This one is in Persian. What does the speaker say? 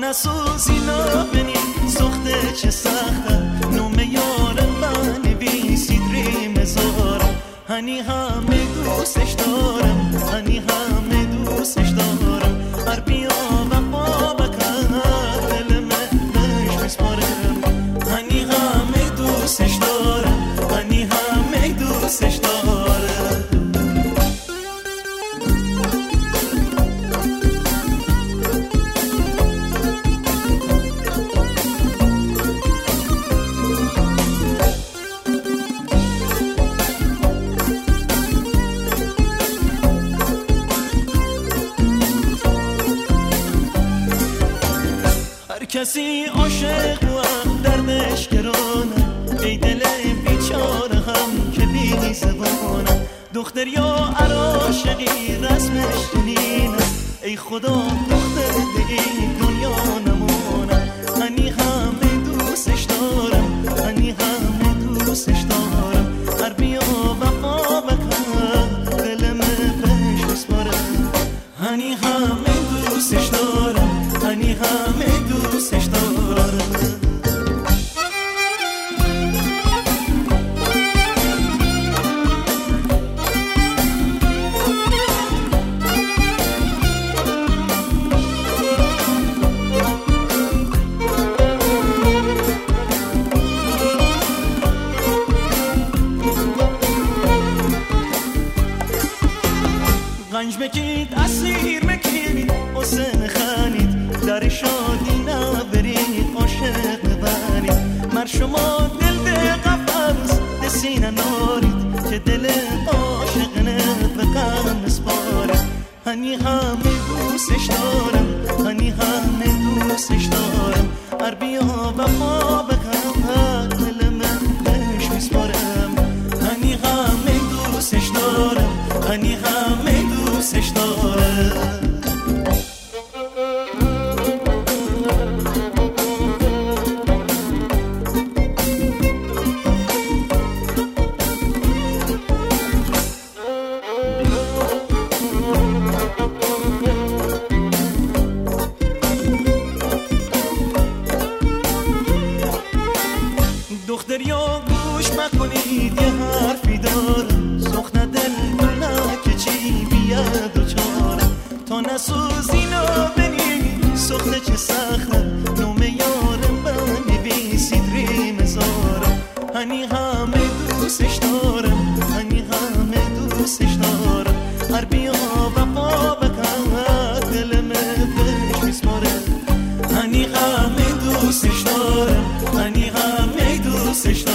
نسوزی نابنی سخته چه سخته نوم یارم بنویسید ریم زارم هنی همه دوستش دارم هنی همه دوستش دارم هر بیا وفا بکن دل من بهش میسپارم هنی همه دوستش دارم هنی همه دوستش دارم کسی عاشق و دردش گرانه ای دل بیچاره هم که بی زبانه دختر یا عاشقی رسمش دنینه ای خدا دختر این دنیا نمونه هنی همه دوستش دارم هنی همه دوستش دارم هر بیا وفا بکن دل من بهش بسپارم هنی همه دوستش دارم هنی همه دوستش دارم گنج بکید اسیر بکید حسین خانید در شادی نبرید عاشق ببرید مر شما دل به قفص به سینه نارید که دل عاشق نه به غم اسپارید هنی همه دوستش دارم هنی همه دوستش دارم هر بیا وفا بکن دل من بهش میسپارم هنی همه دوستش دارم هنی همه دوستش دارم دختر یا گوش مکنید یه حرفی دارم سخنه دل که چی بیاد و چارم تا نسوزی نابنی سخنه چه سخته نوم یارم بنویسید ریم زارم هنی همه دوستش دارم هنی همه دوستش دارم هر بیا وفا بکن دل من بهش میسپارم هنی همه دوستش دارم هنی همه دوستش دارم